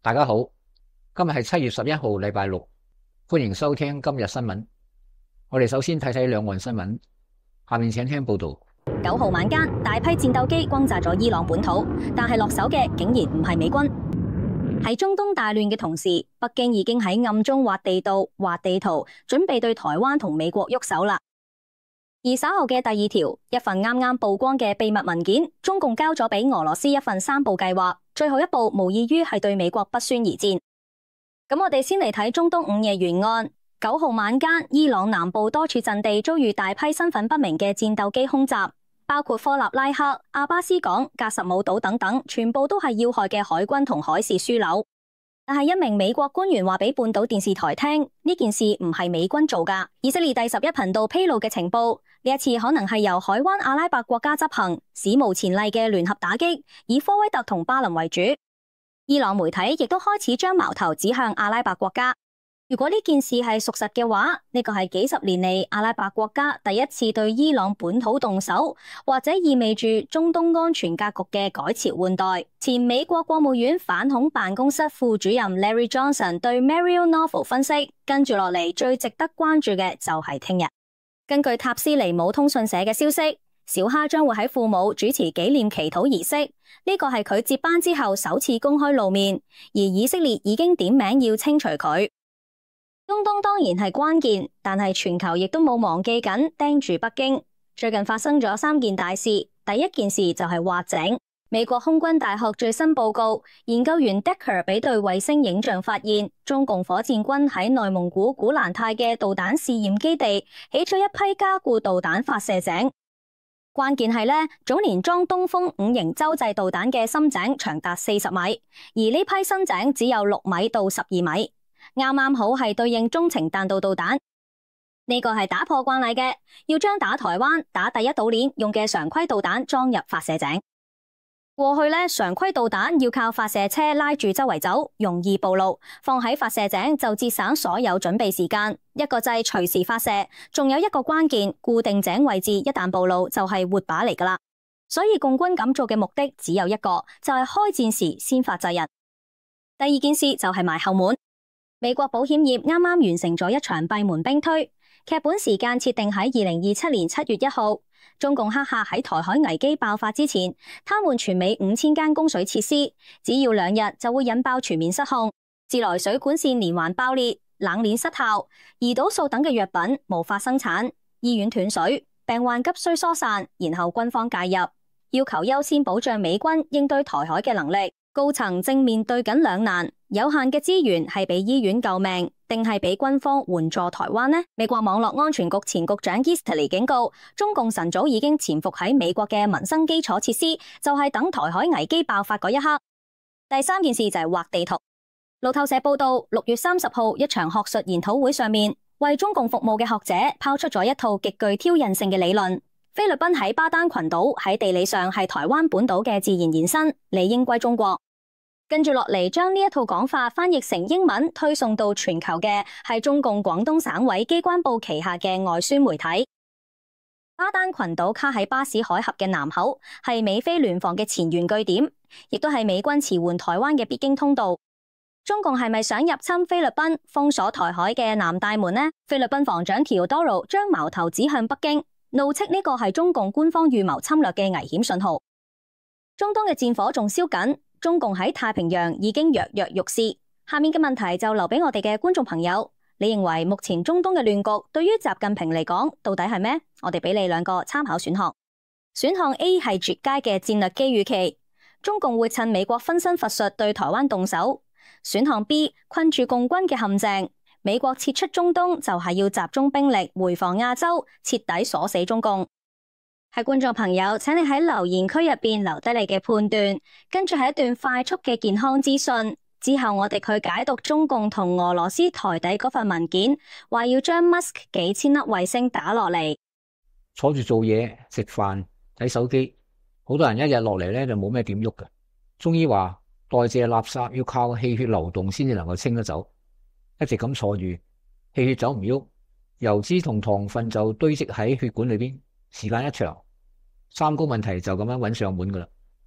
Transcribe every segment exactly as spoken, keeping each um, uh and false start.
大家好，今日係七月十一號，禮拜六，歡迎收聽今日新聞。我哋首先睇睇兩岸新聞，下面請聽報道。 九號晚間，大批戰鬥機轟炸咗伊朗本土，但係落手嘅竟然唔係美軍。喺中東大亂嘅同時，北京已經喺暗中畫地道、畫地圖，準備對台灣同美國喐手啦。而稍後嘅第二條，一份啱啱曝光嘅秘密文件，中共交咗俾俄羅斯一份三步計劃，最後一步無異於係對美國不宣而戰。咁我哋先嚟睇中東午夜沿岸，九號晚間，伊朗南部多處陣地遭遇大批身份不明嘅戰鬥機空襲，包括科納拉克、阿巴斯港、格什姆島等等，全部都係要害嘅海軍同海事樞紐。但係一名美國官員話俾半島電視台聽，呢件事唔係美軍做㗎。以色列第十一頻道披露嘅情報，呢一次可能係由海灣阿拉伯國家執行，史無前例嘅聯合打擊，以科威特同巴林為主。伊朗媒體亦都開始將矛頭指向阿拉伯國家。如果呢件事係屬實嘅話，呢個係幾十年嚟阿拉伯國家第一次對伊朗本土動手，或者意味住中東安全格局嘅改朝換代。前美國國務院反恐辦公室副主任 Larry Johnson 對 Mariel Novel 分析，跟住落嚟最值得關注嘅就係聽日。根據塔斯尼姆通訊社嘅消息，小哈將會喺庫姆主持紀念祈禱儀式，呢個係佢接班之後首次公開露面，而以色列已經點名要清除佢。中東當然係關鍵，但係全球亦都冇忘記緊盯住北京。最近發生咗三件大事，第一件事就係挖井。美國空軍大學最新報告，研究員 Decker 比對衛星影像發現，中共火箭軍喺內蒙古古蘭泰嘅導彈試驗基地起咗一批加固導彈發射井。關鍵係呢，早年裝東風五型洲際導彈嘅深井長達四十米，而呢批新井只有六米到十二米。啱啱好係對應中程彈道導彈，呢個係打破慣例嘅，要將打台灣、打第一島鏈用嘅常規導彈裝入發射井。過去呢，常規導彈要靠發射車拉住周圍走，容易暴露；放喺發射井就節省所有準備時間，一個掣隨時發射。仲有一個關鍵，固定井位置一旦暴露就係活靶嚟㗎喇。所以共軍咁做嘅目的只有一個，就係開戰時先發制人。第二件事就係埋後門。美國保險業啱啱完成咗一場閉門兵推，劇本時間設定喺二零二七年七月一號。中共黑客喺台海危機爆發之前，癱瘓全美五千間供水設施，只要兩日就會引爆全面失控，自來水管線連環爆裂、冷鏈失效、胰島素等嘅藥品無法生產，醫院斷水，病患急需疏散，然後軍方介入，要求優先保障美軍應對台海嘅能力。高層正面對緊兩難，有限嘅資源係俾醫院救命，定係俾軍方援助台灣呢？美國網絡安全局前局長 Easterly 警告，中共晨早已經潛伏喺美國嘅民生基礎設施，就係等台海危機爆發嗰一刻。第三件事就係畫地圖。路透社報道，六月三十號一場學術研討會上面，為中共服務嘅學者拋出咗一套極具挑釁性嘅理論。菲律賓喺巴丹群島喺地理上係台灣本島嘅自然延伸，理應歸中國。跟住落嚟，將呢一套講法翻譯成英文推送到全球嘅係中共廣東省委機關報旗下嘅外宣媒體。巴丹群島卡喺巴士海峽嘅南口，係美菲聯防嘅前沿據點，亦都係美軍馳援台灣嘅必經通道。中共係咪想入侵菲律賓，封鎖台海嘅南大門呢？菲律賓防長 Teodoro 將矛頭指向北京，怒斥呢個係中共官方預謀侵略嘅危險信號。中東嘅戰火仲燒緊，中共喺太平洋已經躍躍欲試。下面嘅問題就留俾我哋嘅觀眾朋友，你認為目前中東嘅亂局對於習近平嚟講到底係咩？我哋俾你兩個參考選項。選項 A 係絕佳嘅戰略機遇期，中共會趁美國分身乏術對台灣動手。選項 B 困住共軍嘅陷阱，美國撤出中東就係要集中兵力回防亞洲，徹底鎖死中共。係觀眾朋友，請你喺留言區入邊留低你嘅判斷，跟住係一段快速嘅健康資訊。之後我哋去解讀中共同俄羅斯台底嗰份文件，話要將 Musk 幾千粒衛星打落嚟。 坐住做嘢、食飯、睇手機，好多人一日落嚟咧就冇咩點喐嘅。中醫話代謝垃圾要靠氣血流動先至能夠清得走，一直咁坐住，氣血走唔喐，油脂同糖分就堆積喺血管裏邊，時間一長，三高問題就咁樣揾上門噶啦。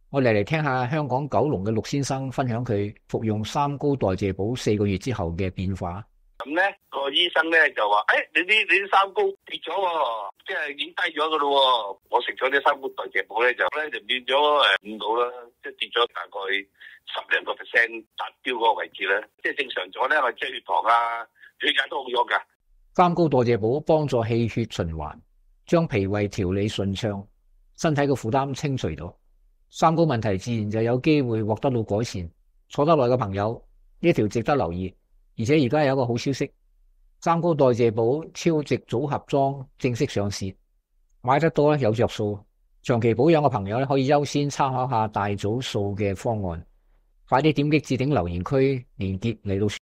我哋嚟聽下香港九龍嘅陸先生分享佢服用三高代謝寶四個月之後嘅變化。 咁咧個醫生咧就話：誒、哎，你啲你啲三高跌咗喎，即係已經低咗噶咯喎。我食咗啲三高代謝寶咧就咧就變咗誒五度啦，即係跌咗大概十零個 percent 達標嗰個位置咧，即係正常咗咧，我即係血糖啊、血壓都好咗噶。 三高代謝寶幫助氣血循環，將脾胃調理順暢，身體嘅負擔清除咗，三高問題自然就有機會獲得到改善。坐得耐嘅朋友，呢條值得留意。而且而家有一個好消息，三高代謝寶超值組合裝正式上市，買得多咧有着數。長期保養嘅朋友咧可以優先參考下大組數嘅方案。快啲點擊置頂留言區連結嚟到。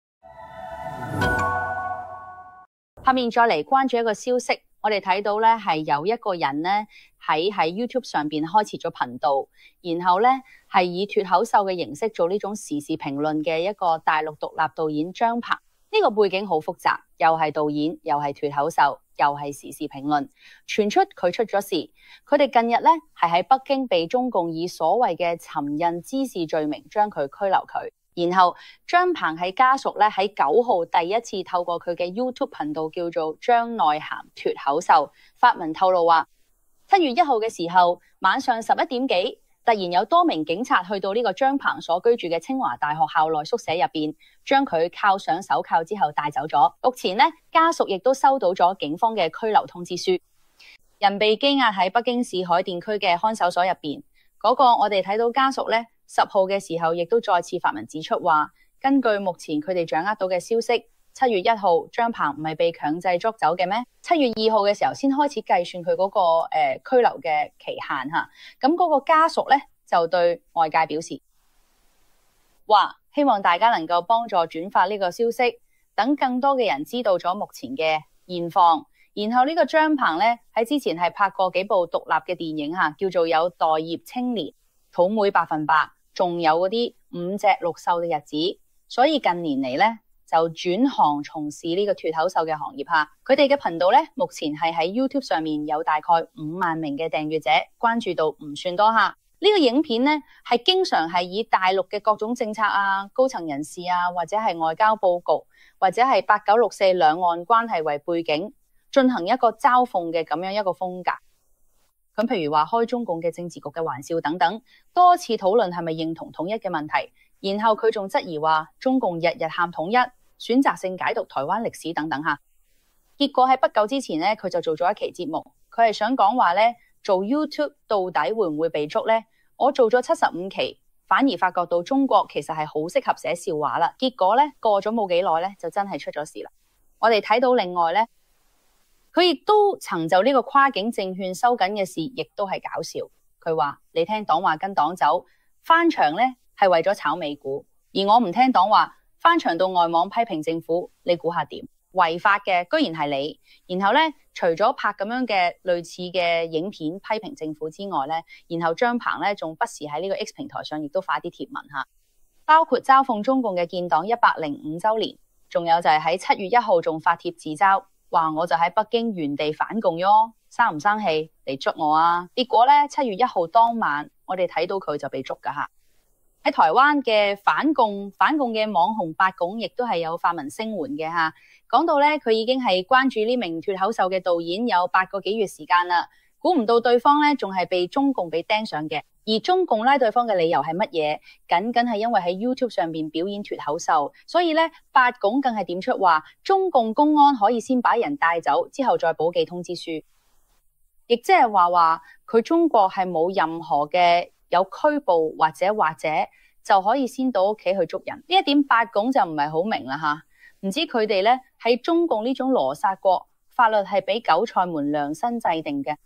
下面再嚟關注一個消息，我哋睇到咧係有一個人咧喺喺 YouTube 上邊開設咗頻道，然後咧係以脫口秀嘅形式做呢種時事評論嘅一個大陸獨立導演張鵬。呢個背景好複雜，又係導演，又係脫口秀，又係時事評論。傳出佢出咗事，佢哋近日咧係喺北京被中共以所謂嘅尋釁滋事罪名將佢拘留佢。然後張鵬喺家屬咧喺九號第一次透過佢嘅 YouTube 頻道叫做張內涵脫口秀發文透露話，七月一號嘅時候晚上十一點幾，突然有多名警察去到呢個張鵬所居住嘅清華大學校內宿舍入邊，將佢銬上手銬之後帶走咗。目前呢，家屬亦都收到咗警方嘅拘留通知書，人被羈押喺北京市海淀區嘅看守所入邊。嗰、那個我哋睇到家屬呢。十號嘅時候，亦都再次發文指出話，根據目前佢哋掌握到嘅消息，七月一號張鵬唔係被強制捉走嘅咩？七月二號嘅時候先開始計算佢嗰、那個誒、呃、拘留嘅期限吓。咁嗰個家屬咧就對外界表示，話希望大家能夠幫助轉發呢個消息，等更多嘅人知道咗目前嘅現況。然後呢個張鵬咧喺之前係拍過幾部獨立嘅電影吓，叫做有待業青年、土妹百分百。仲有嗰啲五隻六獸嘅日子，所以近年嚟咧就轉行從事呢個脫口秀嘅行業吓。佢哋嘅頻道咧目前係喺 YouTube 上面有大概五萬名嘅訂閱者，關注度唔算多吓。呢、這個影片咧係經常係以大陸嘅各種政策啊、高層人士啊，或者係外交佈局，或者係八九六四兩岸關係為背景，進行一個嘲諷嘅咁樣一個風格。咁譬如話開中共嘅政治局嘅玩笑等等，多次討論係咪認同統一嘅問題，然後佢仲質疑話中共日日喊統一，選擇性解讀台灣歷史等等吓。結果喺不久之前咧，佢就做咗一期節目，佢係想講話咧做 YouTube 到底會唔會被捉咧？我做咗七十五期，反而發覺到中國其實係好適合寫笑話啦。結果咧過咗冇幾耐咧，就真係出咗事啦。我哋睇到另外咧。佢亦都曾就呢個跨境證券收緊嘅事，亦都係搞笑。佢話：你聽黨話跟黨走，翻牆呢係為咗炒美股，而我唔聽黨話，翻牆到外網批評政府，你估下點？違法嘅居然係你。然後呢，除咗拍咁樣嘅類似嘅影片批評政府之外呢，然後張鵬呢仲不時喺呢個 X 平台上亦都發啲貼文嚇，包括嘲諷中共嘅建黨一百零五週年，仲有就係喺七月一號仲發帖自嘲。話我就喺北京原地反共喲，生唔生氣嚟捉我啊？結果咧七月一號當晚，我哋睇到佢就被捉噶吓。喺台灣嘅反共反共嘅網紅八拱亦都係有發文聲援嘅吓，講到咧佢已經係關注呢名脫口秀嘅導演有八個幾月時間啦，估唔到對方咧仲係被中共俾盯上嘅。而中共拉對方嘅理由係乜嘢？僅僅係因為喺 YouTube 上面表演脫口秀，所以咧八拱更係點出話中共公安可以先把人帶走，之後再補寄通知書，亦即係話話佢中國係冇任何嘅有拘捕或者或者就可以先到屋企去捉人。呢一點八拱就唔係好明啦吓，唔知佢哋咧喺中共呢種羅剎國，法律係俾韭菜們量身制定嘅。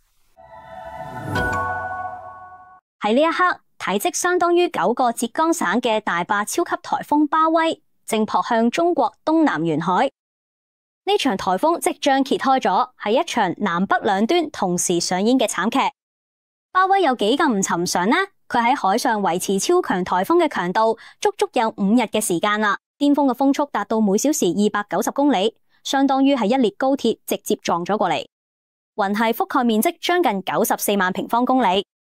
喺呢一刻，體積相當於九個浙江省嘅大壩超級颱風巴威正撲向中國東南沿海。呢場颱風即將揭開咗，係一場南北兩端同時上演嘅慘劇。巴威有幾咁唔尋常呢？佢喺海上維持超強颱風嘅強度，足足有五日嘅時間啦。巔峰嘅風速達到每小時二百九十公里，相當於係一列高鐵直接撞咗過嚟。雲系覆蓋面積將近九十四萬平方公里。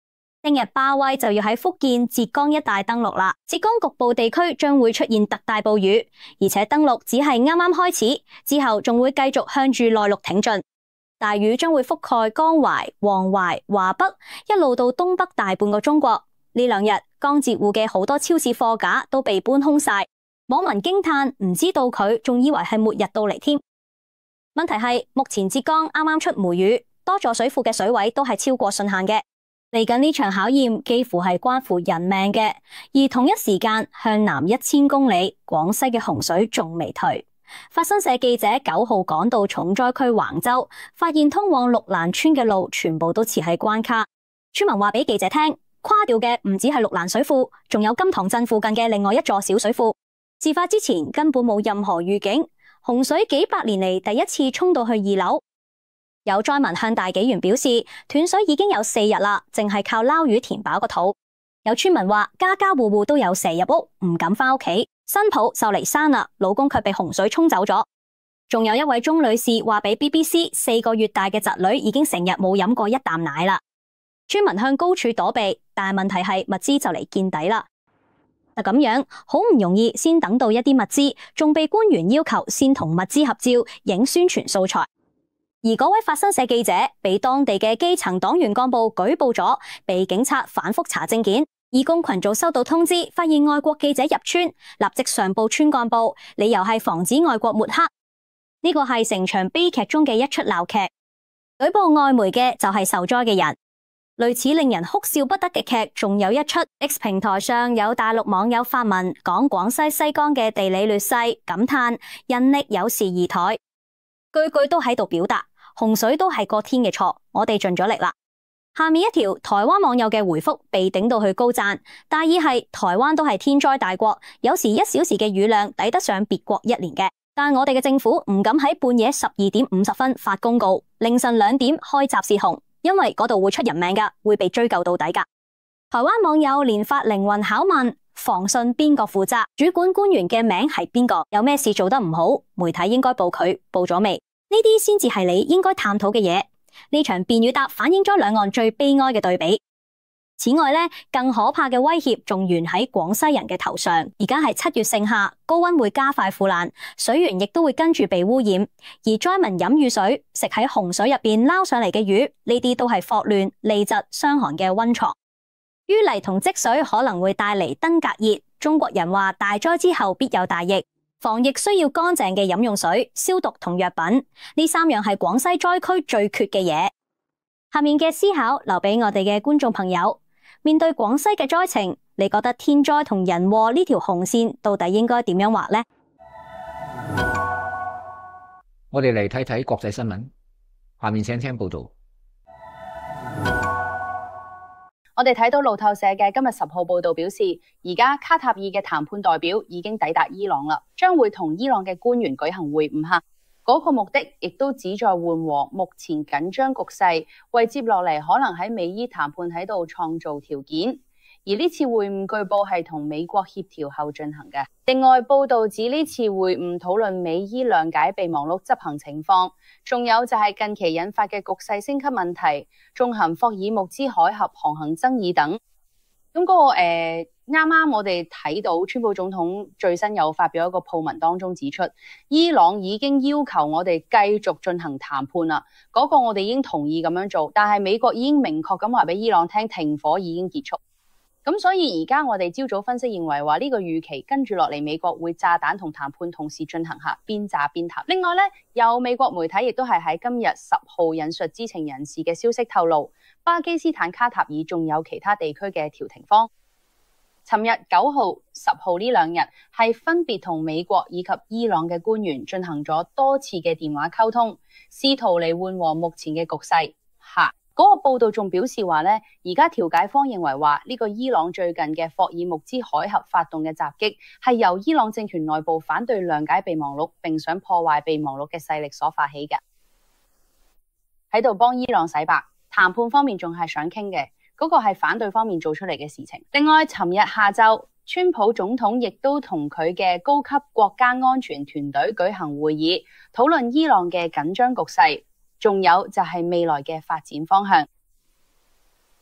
聽日巴威就要喺福建、浙江一帶登陸啦。浙江局部地區將會出現特大暴雨，而且登陸只係啱啱開始，之後仲會繼續向住內陸挺進。大雨將會覆蓋江淮、黃淮、華北，一路到東北大半個中國。呢兩日江浙滬嘅好多超市貨架都被搬空晒，網民驚嘆唔知道佢，仲以為係末日到嚟添。問題係目前浙江啱啱出梅雨，多座水庫嘅水位都係超過汛限嘅。嚟緊呢場考驗幾乎係關乎人命嘅，而同一時間向南一千公里，廣西嘅洪水仲未退。法新社記者九號趕到重災區橫州，發現通往綠蘭村嘅路全部都設喺關卡。村民話俾記者聽，垮掉嘅唔止係綠蘭水庫，仲有金塘鎮附近嘅另外一座小水庫。事發之前根本冇任何預警，洪水幾百年嚟第一次衝到去二樓。有災民向大紀元表示，斷水已經有四日啦，淨係靠撈魚填飽個肚。有村民話，家家戶戶都有蛇入屋，唔敢返屋企。新抱就嚟生啦，老公卻被洪水沖走咗。仲有一位鍾女士話俾 B B C， 四個月大嘅侄女已經成日冇飲過一啖奶啦。村民向高處躲避，但係問題係物資就嚟見底啦。就咁樣，好唔容易先等到一啲物資，仲被官員要求先同物資合照，影宣傳素材。而嗰位法新社記者被當地嘅基層黨員幹部舉報咗，被警察反覆查證件。義工群組收到通知，發現外國記者入村，立即上報村幹部，理由係防止外國抹黑。呢個係成場悲劇中嘅一出鬧劇。舉報外媒嘅就係受災嘅人。類似令人哭笑不得嘅劇仲有一出。X 平台上有大陸網友發文講廣西西江嘅地理劣勢，感嘆人力有時而怠，句句都喺度表達洪水都係個天嘅錯，我哋盡咗力啦。下面一條台灣網友嘅回覆被頂到去高讚，大意係台灣都係天災大國，有時一小時嘅雨量抵得上別國一年嘅，但我哋嘅政府唔敢喺半夜十二點五十分發公告，凌晨兩點開閘泄洪，因為嗰度會出人命噶，會被追究到底噶。台灣網友連發靈魂拷問，防汛邊個負責？主管官員嘅名係邊個？有咩事做得唔好，媒體應該報佢，報咗未？呢啲先至係你應該探討嘅嘢。呢場辯與答反映咗兩岸最悲哀嘅對比。此外呢，更可怕嘅威脅仲懸喺廣西人嘅頭上。而家係七月盛夏，高溫會加快腐爛，水源亦都會跟住被污染。而災民飲雨水，食喺洪水入邊撈上嚟嘅魚，呢啲都係霍亂、痢疾、傷寒嘅溫床。淤泥同積水可能會帶嚟登革熱。中國人話大災之後必有大疫。防疫需要乾淨嘅飲用水、消毒同藥品，呢三樣係廣西災區最缺嘅嘢。下面嘅思考留俾我哋嘅觀眾朋友，面對廣西嘅災情，你覺得天災同人禍呢條紅線到底應該點樣畫呢？ 我哋嚟睇睇國際新聞，下面請聽報道。 我哋睇到路透社嘅今日十號報道表示，而家卡塔爾嘅談判代表已經抵達伊朗啦，將會同伊朗嘅官員舉行會晤下。嗰個目的亦都旨在緩和目前緊張局勢，為接落嚟可能喺美伊談判喺度創造條件。而呢次會晤據報係同美國協調後進行嘅。另外報道指呢次會晤討論美伊諒解備忘錄執行情況，仲有就係近期引發嘅局勢升級問題，縱橫霍爾木茲海峽航行爭議等。咁嗰、那個誒啱啱我哋睇到川普總統最新有發表一個鋪文當中指出，伊朗已經要求我哋繼續進行談判啦。嗰、那個我哋已經同意咁樣做，但係美國已經明確咁話俾伊朗聽，停火已經結束。咁所以而家我哋朝早分析認為話呢個預期跟住落嚟美國會炸彈同談判同時進行下，邊炸邊談。另外呢，有美國媒體亦都係喺今日十號引述知情人士嘅消息透露，巴基斯坦、卡塔爾仲有其他地區嘅調停方。尋日九號、十號呢兩日係分別同美國以及伊朗嘅官員進行咗多次嘅電話溝通，試圖嚟緩和目前嘅局勢。吓。嗰個報道仲表示話呢，而家調解方認為話呢個伊朗最近嘅霍爾木茲海峽發動嘅襲擊係由伊朗政權內部反對諒解備忘錄並想破壞備忘錄嘅勢力所發起嘅，喺度幫伊朗洗白。談判方面仲係想傾嘅，嗰個係反對方面做出嚟嘅事情。另外，尋日下晝，川普總統亦都同佢嘅高級國家安全團隊舉行會議，討論伊朗嘅緊張局勢。仲有就係未來嘅發展方向。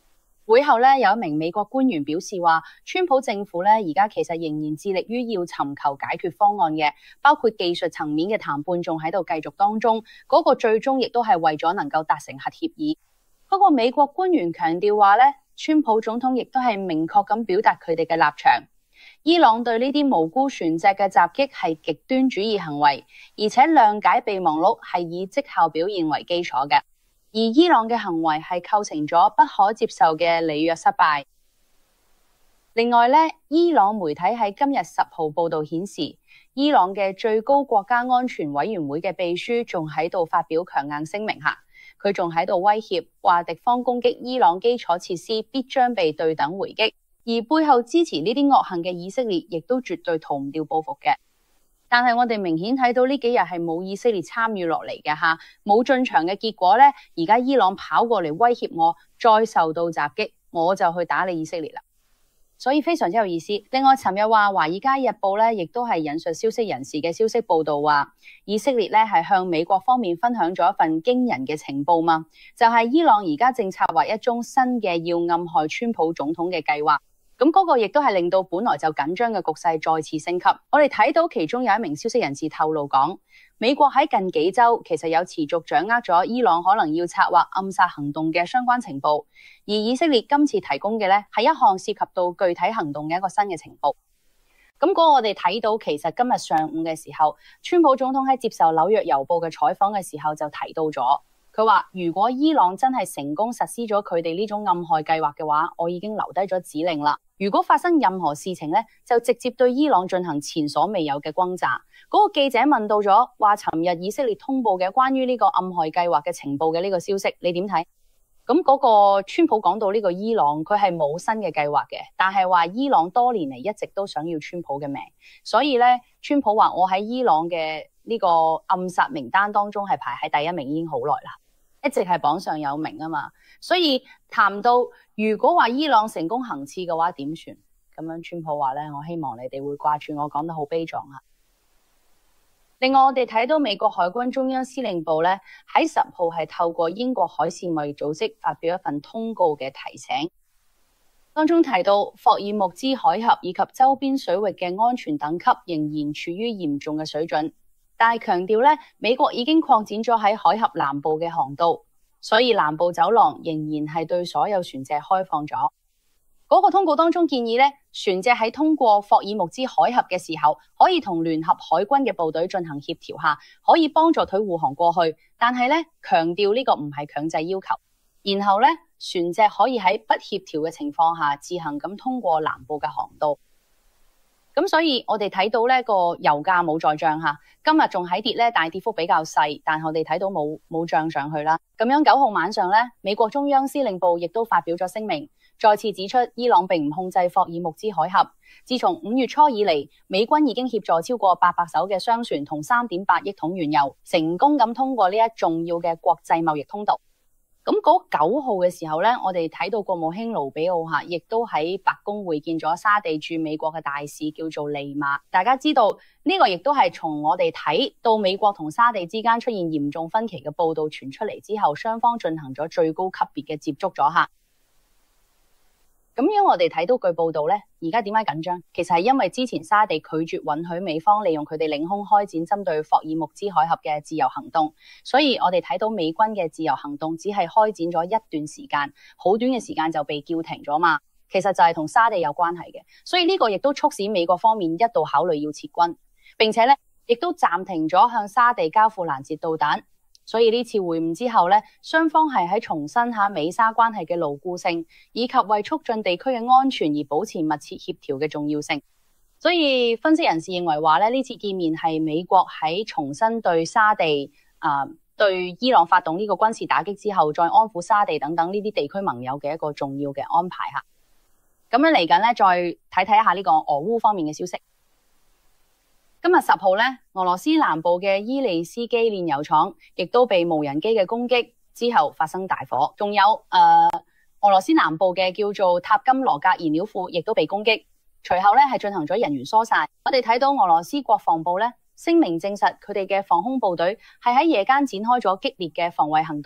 會後咧，有一名美國官員表示話，川普政府咧而家其實仍然致力於要尋求解決方案嘅，包括技術層面嘅談判仲喺度繼續當中，嗰個最終亦都係為咗能夠達成核協議。不過美國官員強調話咧，川普總統亦都係明確咁表達佢哋嘅立場。伊朗對呢啲無辜船隻嘅襲擊係極端主義行為，而且諒解備忘錄係以績效表現為基礎嘅。而伊朗嘅行為係構成咗不可接受嘅履約失敗。另外咧，伊朗媒體喺今日十號報道顯示，伊朗嘅最高國家安全委員會嘅秘書仲喺度發表強硬聲明下，佢仲喺度威脅話敵方攻擊伊朗基礎設施必將被對等回擊，而背後支持呢啲惡行嘅以色列亦都絕對逃唔掉報復嘅。但係我哋明顯睇到呢幾日係冇以色列參與落嚟嘅吓，冇進場嘅結果呢，而家伊朗跑過嚟威脅我，再受到襲擊，我就去打你以色列啦。所以非常之有意思。另外，尋日話《華爾街日報》咧，亦都係引述消息人士嘅消息報道話，以色列咧係向美國方面分享咗一份驚人嘅情報嘛，就係伊朗而家正策劃一宗新嘅要暗害川普總統嘅計劃。咁嗰個亦都係令到本來就緊張嘅局勢再次升級。我哋睇到其中有一名消息人士透露講，美國喺近幾週其實有持續掌握咗伊朗可能要策劃暗殺行動嘅相關情報，而以色列今次提供嘅呢係一項涉及到具體行動嘅一個新嘅情報。咁嗰個我哋睇到，其實今日上午嘅時候，川普總統喺接受紐約郵報嘅採訪嘅時候就提到咗。佢話如果伊朗真係成功實施咗佢哋呢種暗害計劃嘅話，我已經留低咗指令啦。如果發生任何事情呢，就直接對伊朗進行前所未有嘅轟炸。嗰個記者問到咗話，尋日以色列通報嘅關於呢個暗害計劃嘅情報嘅呢個消息，你點睇？咁嗰個川普講到呢個伊朗，佢係冇新嘅計劃嘅，但係話伊朗多年嚟一直都想要川普嘅命，所以呢，川普話我喺伊朗嘅呢個暗殺名單當中係排喺第一名已經好耐啦。一直係榜上有名啊嘛，所以談到如果話伊朗成功行刺嘅話點算？咁樣川普話咧，我希望你哋會掛住我講得好悲壯啊。另外我哋睇到美國海軍中央司令部咧喺十號係透過英國海事貿易組織發表一份通告嘅提醒，當中提到霍爾木茲海峽以及周邊水域嘅安全等級仍然處於嚴重嘅水準。但係強調咧，美國已經擴展咗喺海峽南部嘅航道，所以南部走廊仍然係對所有船隻開放咗。嗰個通告當中建議咧，船隻喺通過霍爾木茲海峽嘅時候，可以同聯合海軍嘅部隊進行協調下，可以幫助佢護航過去。但係咧，強調呢個唔係強制要求。然後咧，船隻可以喺不協調嘅情況下自行咁通過南部嘅航道。咁所以我哋睇到呢個油價冇再漲吓，今日仲喺跌咧，但係跌幅比較細，但係我哋睇到冇冇漲上去啦。咁樣九號晚上咧，美國中央司令部亦都發表咗聲明，再次指出伊朗並唔控制霍爾木茲海峽。自從五月初以嚟，美軍已經協助超過八百艘嘅商船同三點八億桶原油，成功咁通過呢一重要嘅國際貿易通道。咁嗰九號嘅時候咧，我哋睇到國務卿盧比奧吓，亦都喺白宮會見咗沙地駐美國嘅大使，叫做利馬。大家知道呢個亦都係從我哋睇到美國同沙地之間出現嚴重分歧嘅報道傳出嚟之後，雙方進行咗最高級別嘅接觸咗吓。咁樣我哋睇到據報道咧，而家點解緊張？其實係因為之前沙地拒絕允許美方利用佢哋領空開展針對霍爾木茲海峽嘅自由行動，所以我哋睇到美軍嘅自由行動只係開展咗一段時間，好短嘅時間就被叫停咗嘛。其實就係同沙地有關係嘅，所以呢個亦都促使美國方面一度考慮要撤軍，並且咧亦都暫停咗向沙地交付攔截導彈。所以呢次會晤之後咧，雙方係喺重申下美沙關係嘅牢固性，以及為促進地區嘅安全而保持密切協調嘅重要性。所以分析人士認為話咧，呢次見面係美國喺重新對沙地啊、呃、對伊朗發動呢個軍事打擊之後，再安撫沙地等等呢啲地區盟友嘅一個重要嘅安排吓。咁樣嚟緊咧，再睇睇一下呢個俄烏方面嘅消息。今日十號咧，俄羅斯南部嘅伊利斯基煉油廠亦都被無人機嘅攻擊之後發生大火，仲有誒、呃、俄羅斯南部嘅叫做塔金羅格燃料庫亦都被攻擊，隨後咧係進行咗人員疏散。我哋睇到俄羅斯國防部咧聲明證實佢哋嘅防空部隊係喺夜間展開咗激烈嘅防衛行動，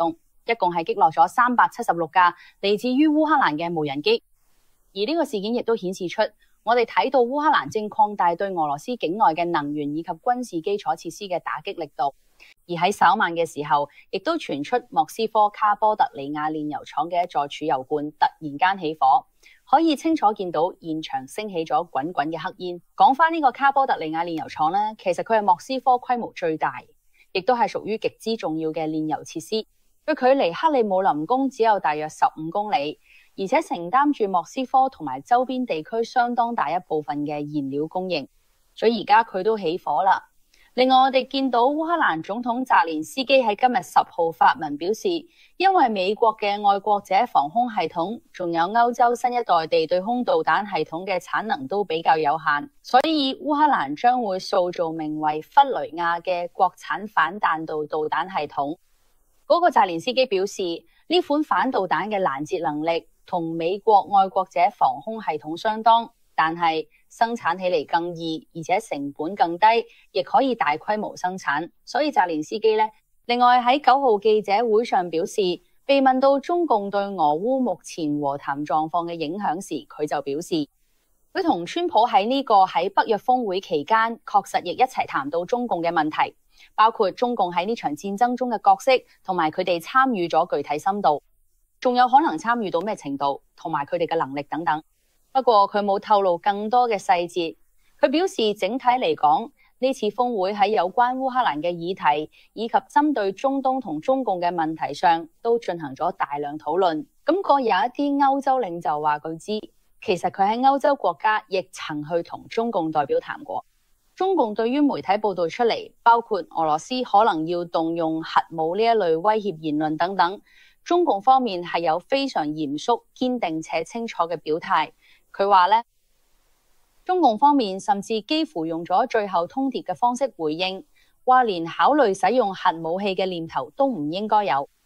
一共係擊落咗三百七十六架嚟自於烏克蘭嘅無人機。而呢個事件亦都顯示出，我哋睇到烏克蘭正擴大對俄羅斯境內嘅能源以及軍事基礎設施嘅打擊力度。而喺稍晚嘅時候，亦都傳出莫斯科卡波特里亞煉油廠嘅一座儲油罐突然間起火，可以清楚見到現場升起咗滾滾嘅黑煙。講翻呢個卡波特里亞煉油廠呢，其實佢係莫斯科規模最大，亦都係屬於極之重要嘅煉油設施。佢距離克里姆林宮只有大約十五公里，而且承擔住莫斯科同埋周邊地區相當大一部分嘅燃料供應，所以而家佢都起火啦。另外，我哋見到烏克蘭總統澤連斯基喺今日十號發文表示，因為美國嘅愛國者防空系統，仲有歐洲新一代地對空導彈系統嘅產能都比較有限，所以烏克蘭將會塑造名為弗雷亞嘅國產反彈道導彈系統。嗰個澤連斯基表示，呢款反導彈嘅攔截能力同美國愛國者防空系統相當，但係生產起嚟更易，而且成本更低，亦可以大規模生產。所以澤連斯基呢，另外喺九號記者會上表示，被問到中共對俄烏目前和談狀況嘅影響時，佢就表示，佢同川普喺呢個喺北約峰會期間，確實亦一齊談到中共嘅問題，包括中共喺呢場戰爭中嘅角色，同埋佢哋參與咗具體深度，仲有可能參與到咩程度，同埋佢哋嘅能力等等。不過佢冇透露更多嘅細節。佢表示整體嚟講，呢次峰會喺有關烏克蘭嘅議題以及針對中東同中共嘅問題上都進行咗大量討論。咁個有一啲歐洲領袖話佢知，其實佢喺歐洲國家亦曾去同中共代表談過。中共對於媒體報道出嚟，包括俄羅斯可能要動用核武呢一類威脅言論等等，中共方面係有非常嚴肅、堅定且清楚嘅表態。佢話咧，中共方面甚至幾乎用咗最後通牒嘅方式回應，話連考慮使用核武器嘅念頭都唔應該有。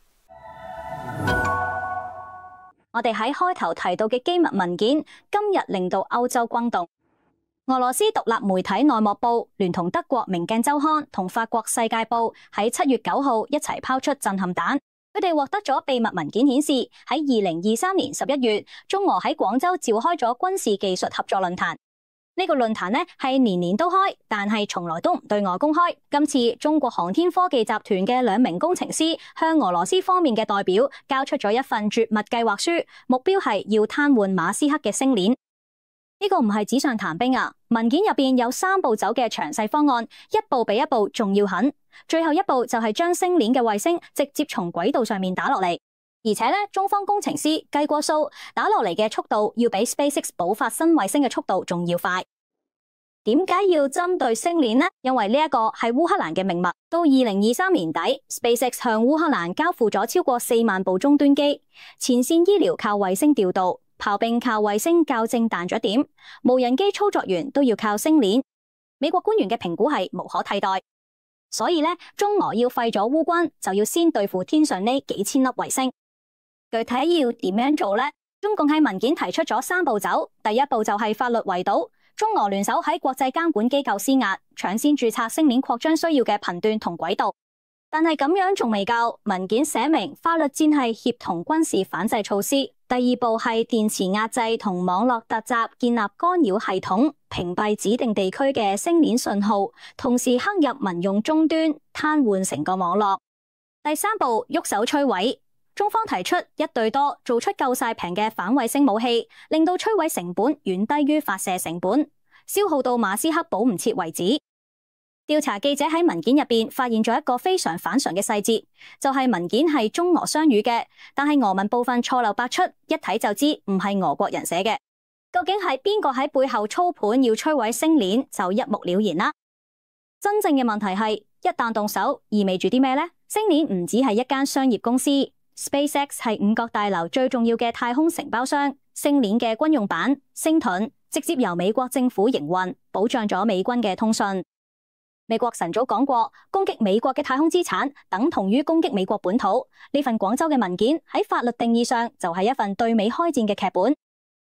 我哋喺開頭提到嘅機密文件，今日令到歐洲轟動。俄羅斯獨立媒體內幕報聯同德國明鏡週刊同法國世界報喺七月九號一齊拋出震撼彈。佢哋獲得咗秘密文件顯示，喺二零二三年十一月，中俄喺廣州召開咗軍事技術合作論壇。呢個論壇呢係年年都開，但係從來都唔對外公開。今次中國航天科技集團嘅兩名工程師向俄羅斯方面嘅代表交出咗一份絕密計劃書，目標係要癱瘓馬斯克嘅星鏈。呢個唔係紙上談兵啊！文件入邊有三步走嘅詳細方案，一步比一步仲要狠。最後一步就係將星鏈嘅衛星直接從軌道上面打落嚟，而且咧，中方工程師計過數，打落嚟嘅速度要比 SpaceX 補發新衛星嘅速度仲要快。點解要針對星鏈呢？因為呢一個係烏克蘭嘅命脈。到二零二三年底 ，SpaceX 向烏克蘭交付咗超過四萬部終端機，前線醫療靠衛星調度，炮兵靠衛星校正彈着點，無人機操作員都要靠星鏈。美國官員嘅評估係無可替代。所以咧，中俄要廢咗烏軍，就要先對付天上呢幾千粒衛星。具體要點樣做呢？中共喺文件提出咗三步走，第一步就係法律圍堵，中俄聯手喺國際監管機構施壓，搶先註冊星鏈擴張需要嘅頻段同軌道。但係咁樣仲未夠，文件寫明法律戰係協同軍事反制措施。第二步係電磁壓制同網絡突襲，建立干擾系統，屏蔽指定地區嘅星鏈信號，同時刻入民用終端，癱瘓成個網絡。第三步，喐手摧毀。中方提出一對多，做出夠晒平嘅反衛星武器，令到摧毀成本遠低於發射成本，消耗到馬斯克補唔切為止。調查記者喺文件入邊發現咗一個非常反常嘅細節，就係文件係中俄雙語嘅，但係俄文部分錯漏百出，一睇就知唔係俄國人寫嘅。究竟係邊個喺背後操盤要摧毀星鏈，就一目了然啦。真正嘅問題係，一旦動手，意味住啲咩呢？星鏈唔只係一間商業公司 ，SpaceX 係五角大樓最重要嘅太空承包商，星鏈嘅軍用版星盾直接由美國政府營運，保障咗美軍嘅通訊。美國晨早講過，攻擊美國嘅太空資產等同於攻擊美國本土。呢份廣州嘅文件喺法律定義上就係一份對美開戰嘅劇本。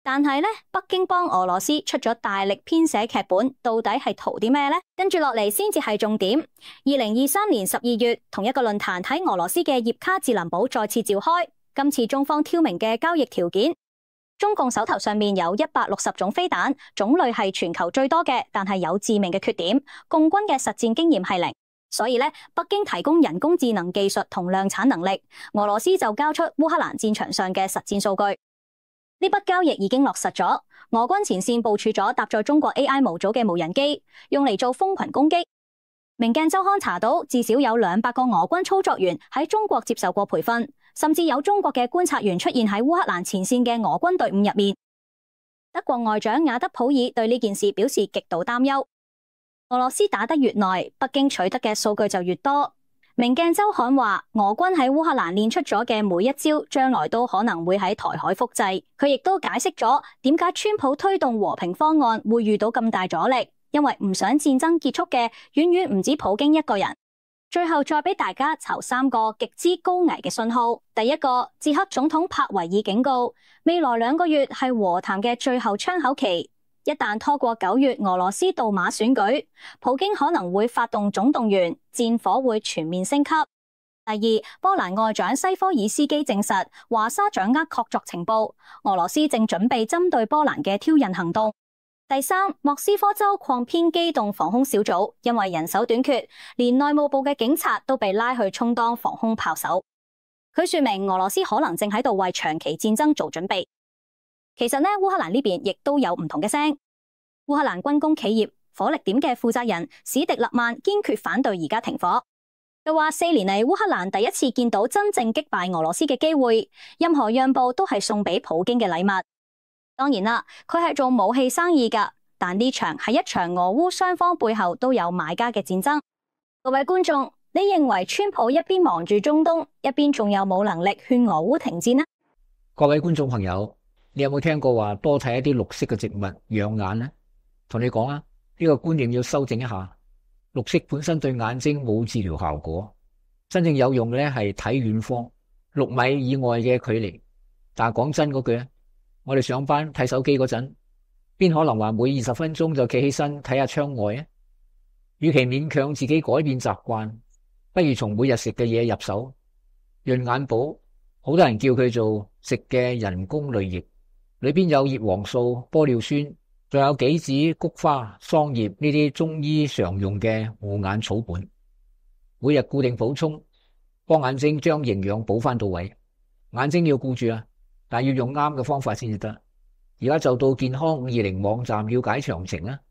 但係咧，北京幫俄羅斯出咗大力編寫劇本，到底係圖啲咩呢？跟住落嚟先至係重點。二零二三年十二月，同一個論壇喺俄羅斯嘅葉卡捷琳堡再次召開。今次中方挑明嘅交易條件，中共手頭上面有一百六十種飛彈，種類係全球最多嘅，但係有致命嘅缺點，共軍嘅實戰經驗係零。所以咧，北京提供人工智能技術同量產能力，俄羅斯就交出烏克蘭戰場上嘅實戰數據。呢筆交易已經落實咗，俄軍前線部署咗搭載中國 A I 模組嘅無人機，用嚟做蜂群攻擊。明鏡週刊查到，至少有兩百個俄軍操作員喺中國接受過培訓，甚至有中國嘅觀察員出現喺烏克蘭前線嘅俄軍隊伍入面。德國外長雅德普爾對呢件事表示極度擔憂。俄羅斯打得越耐，北京取得嘅數據就越多。明鏡週刊話，俄軍喺烏克蘭練出咗嘅每一招，將來都可能會喺台海複製。佢亦都解釋咗點解川普推動和平方案會遇到咁大阻力，因為唔想戰爭結束嘅遠遠唔止普京一個人。最後再俾大家籌三個極之高危嘅信號。第一個，捷克總統帕維爾警告，未來兩個月係和談嘅最後窗口期。一旦拖過九月俄羅斯杜馬選舉，普京可能會發動總動員，戰火會全面升級。第二，波蘭外長西科爾斯基證實，華沙掌握確鑿情報，俄羅斯正準備針對波蘭嘅挑釁行動。第三，莫斯科州擴編機動防空小組因為人手短缺，連內務部嘅警察都被拉去充當防空炮手。佢說明俄羅斯可能正喺度為長期戰爭做準備。其實呢，烏克蘭呢邊亦都有唔同嘅聲。烏克蘭軍工企業火力點嘅負責人史迪勒曼堅決反對而家停火。佢話四年嚟烏克蘭第一次見到真正擊敗俄羅斯嘅機會，任何讓步都係送俾普京嘅禮物。當然啦，佢係做武器生意㗎，但呢場係一場俄烏雙方背後都有買家嘅戰爭。各位觀眾，你認為川普一邊忙住中東，一邊仲有冇能力勸俄烏停戰呢？ 各位觀眾朋友，你有冇聽過話多睇一啲綠色嘅植物養眼呢？同你講啊，呢個觀念要修正一下。綠色本身對眼睛冇治療效果，真正有用嘅咧係睇遠方六米以外嘅距離。但係講真嗰句咧，我哋上班睇手機嗰陣，邊可能話每二十分鐘就企起身睇下窗外啊？與其勉強自己改變習慣，不如從每日食嘅嘢入手。潤眼寶，好多人叫佢做食嘅人工淚液，裏邊有葉黃素、玻尿酸，仲有杞子、菊花、桑葉呢啲中醫常用嘅護眼草本，每日固定補充，幫眼睛將營養補翻到位。眼睛要顧住啊，但要用啱嘅方法先至得。而家就到健康五二零網站了解詳情啦。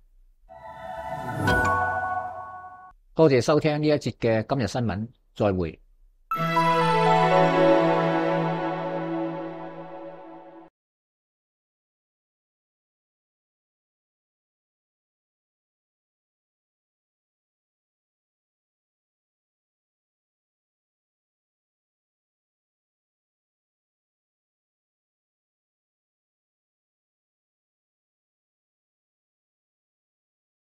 多謝收聽呢一節嘅今日新聞，再會。